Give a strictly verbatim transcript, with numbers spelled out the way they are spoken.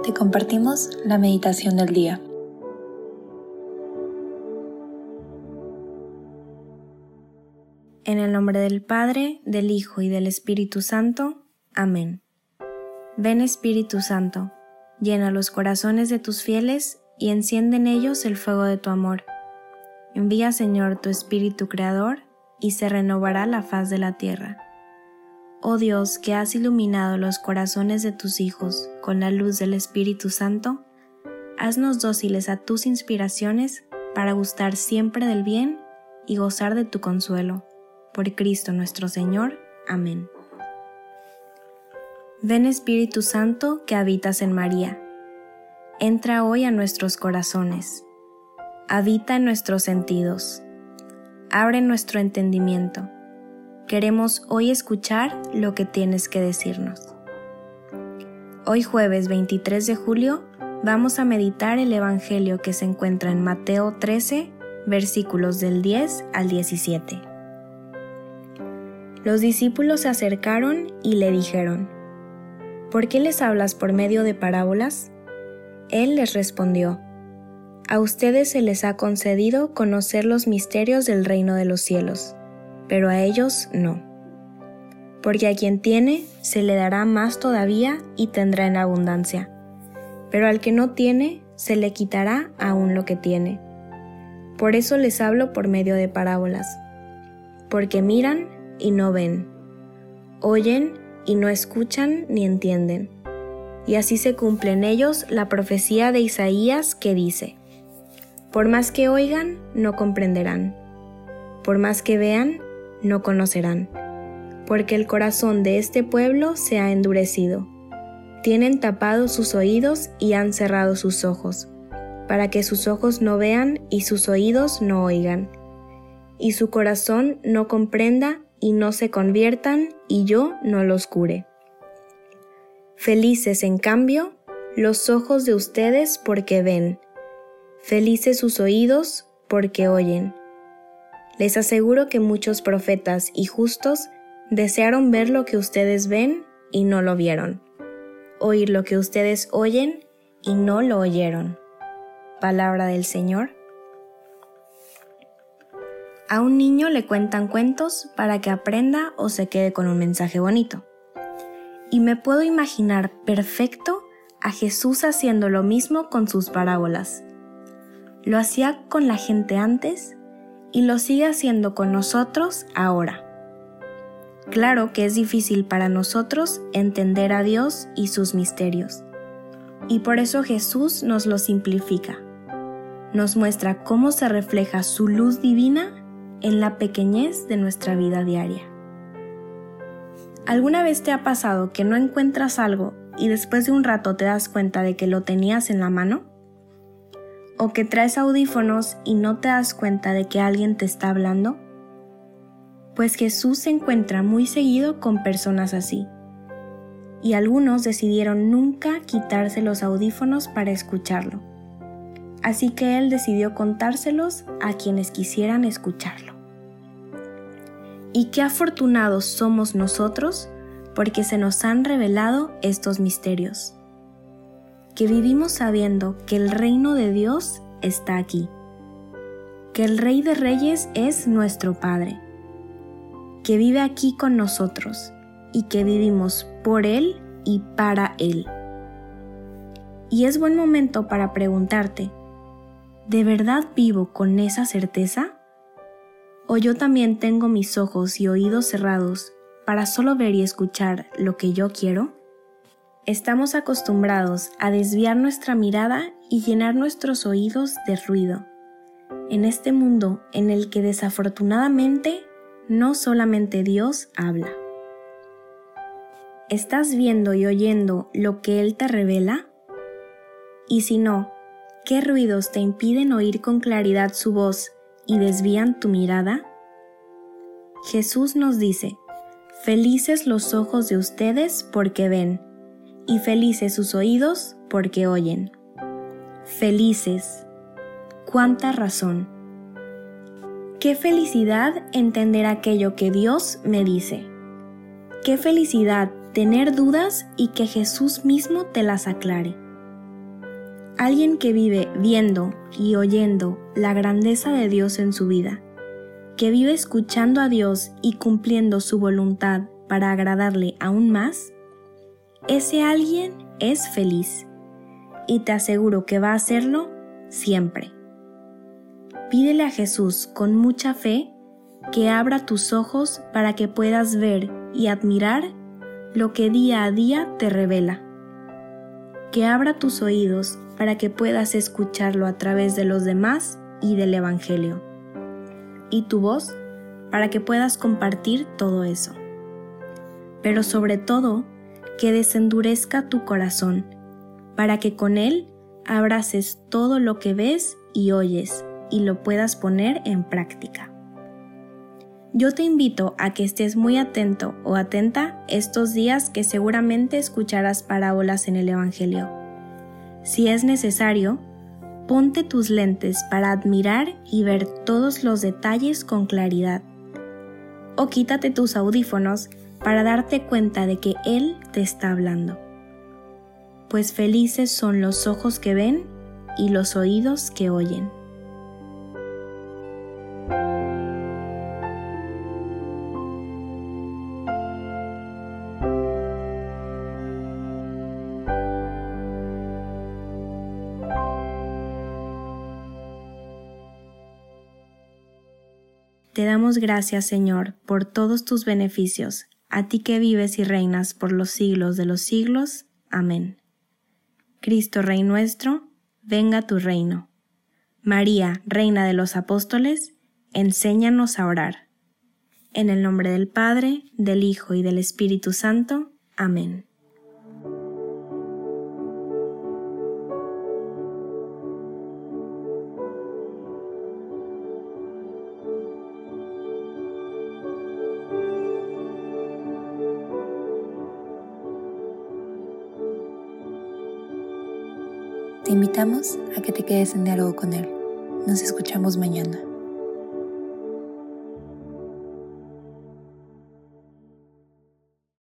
te compartimos la meditación del día. En el nombre del Padre, del Hijo y del Espíritu Santo. Amén. Ven Espíritu Santo, llena los corazones de tus fieles y enciende en ellos el fuego de tu amor. Envía, Señor, tu Espíritu Creador y se renovará la faz de la tierra. Oh Dios, que has iluminado los corazones de tus hijos con la luz del Espíritu Santo, haznos dóciles a tus inspiraciones para gustar siempre del bien y gozar de tu consuelo. Por Cristo nuestro Señor. Amén. Ven Espíritu Santo que habitas en María. Entra hoy a nuestros corazones. Habita en nuestros sentidos. Abre nuestro entendimiento. Queremos hoy escuchar lo que tienes que decirnos. Hoy jueves veintitrés de julio vamos a meditar el Evangelio que se encuentra en Mateo trece, versículos del diez al diecisiete. Los discípulos se acercaron y le dijeron: ¿Por qué les hablas por medio de parábolas? Él les respondió: A ustedes se les ha concedido conocer los misterios del reino de los cielos, pero a ellos no. Porque a quien tiene, se le dará más todavía y tendrá en abundancia, pero al que no tiene, se le quitará aún lo que tiene. Por eso les hablo por medio de parábolas, porque miran y no ven, oyen y no escuchan ni entienden. Y así se cumple en ellos la profecía de Isaías que dice: Por más que oigan, no comprenderán. Por más que vean, no conocerán. Porque el corazón de este pueblo se ha endurecido. Tienen tapados sus oídos y han cerrado sus ojos, para que sus ojos no vean y sus oídos no oigan, y su corazón no comprenda y no se conviertan, y yo no los cure. Felices, en cambio, los ojos de ustedes porque ven. Felices sus oídos porque oyen. Les aseguro que muchos profetas y justos desearon ver lo que ustedes ven y no lo vieron, oír lo que ustedes oyen y no lo oyeron. Palabra del Señor. A un niño le cuentan cuentos para que aprenda o se quede con un mensaje bonito. Y me puedo imaginar perfecto a Jesús haciendo lo mismo con sus parábolas. Lo hacía con la gente antes y lo sigue haciendo con nosotros ahora. Claro que es difícil para nosotros entender a Dios y sus misterios, y por eso Jesús nos lo simplifica. Nos muestra cómo se refleja su luz divina en la pequeñez de nuestra vida diaria. ¿Alguna vez te ha pasado que no encuentras algo y después de un rato te das cuenta de que lo tenías en la mano? ¿O que traes audífonos y no te das cuenta de que alguien te está hablando? Pues Jesús se encuentra muy seguido con personas así, y algunos decidieron nunca quitarse los audífonos para escucharlo. Así que Él decidió contárselos a quienes quisieran escucharlo. Y qué afortunados somos nosotros porque se nos han revelado estos misterios. Que vivimos sabiendo que el reino de Dios está aquí. Que el Rey de Reyes es nuestro Padre. Que vive aquí con nosotros y que vivimos por Él y para Él. Y es buen momento para preguntarte: ¿de verdad vivo con esa certeza? ¿O yo también tengo mis ojos y oídos cerrados para solo ver y escuchar lo que yo quiero? Estamos acostumbrados a desviar nuestra mirada y llenar nuestros oídos de ruido, en este mundo en el que desafortunadamente no solamente Dios habla. ¿Estás viendo y oyendo lo que Él te revela? Y si no, ¿qué ruidos te impiden oír con claridad su voz y desvían tu mirada? Jesús nos dice: Felices los ojos de ustedes porque ven, y felices sus oídos porque oyen. Felices. ¡Cuánta razón! Qué felicidad entender aquello que Dios me dice. Qué felicidad tener dudas y que Jesús mismo te las aclare. Alguien que vive viendo y oyendo la grandeza de Dios en su vida, que vive escuchando a Dios y cumpliendo su voluntad para agradarle aún más, ese alguien es feliz, y te aseguro que va a hacerlo siempre. Pídele a Jesús con mucha fe que abra tus ojos para que puedas ver y admirar lo que día a día te revela. Que abra tus oídos para que puedas escucharlo a través de los demás y del Evangelio. Y tu voz para que puedas compartir todo eso. Pero sobre todo, que desendurezca tu corazón, para que con él abraces todo lo que ves y oyes y lo puedas poner en práctica. Yo te invito a que estés muy atento o atenta estos días que seguramente escucharás parábolas en el Evangelio. Si es necesario, ponte tus lentes para admirar y ver todos los detalles con claridad. O quítate tus audífonos para darte cuenta de que Él te está hablando. Pues felices son los ojos que ven y los oídos que oyen. Te damos gracias, Señor, por todos tus beneficios, a ti que vives y reinas por los siglos de los siglos. Amén. Cristo Rey nuestro, venga tu reino. María, Reina de los Apóstoles, enséñanos a orar. En el nombre del Padre, del Hijo y del Espíritu Santo. Amén. Te invitamos a que te quedes en diálogo con Él. Nos escuchamos mañana.